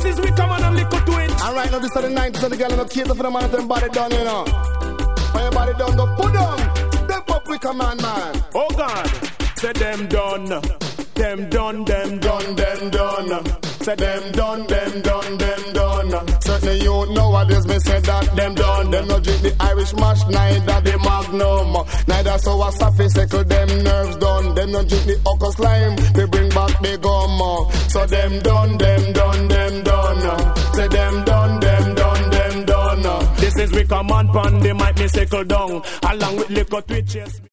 is we come on and lick to it. And right now this is the 90s and the girl in the cater for the man and them body done, you know. When your body done, go put down. Them up we command, man. Oh God, say them done. Them done, them done, them done. Say them done, them done, them done. Certainly you nowadays me say that them done. Them no drink the Irish mash, neither the Magnum. Neither so a sophistical, them nerves done. Them no drink the Ocker Slime, they bring back the gum. So them done, them done, them done. Say them done, them done, them done. This is we come on pon the mic me circle down along with liquor twitches.